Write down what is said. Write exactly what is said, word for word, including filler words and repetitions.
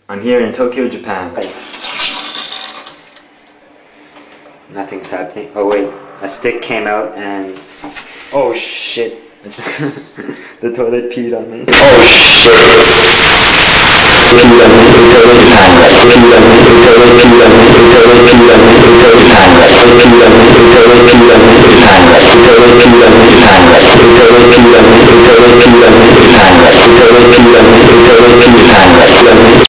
I'm here in Tokyo, Japan. Right. Nothing's happening. Oh wait, a stick came out and... Oh shit. The toilet peed on me. Oh shit.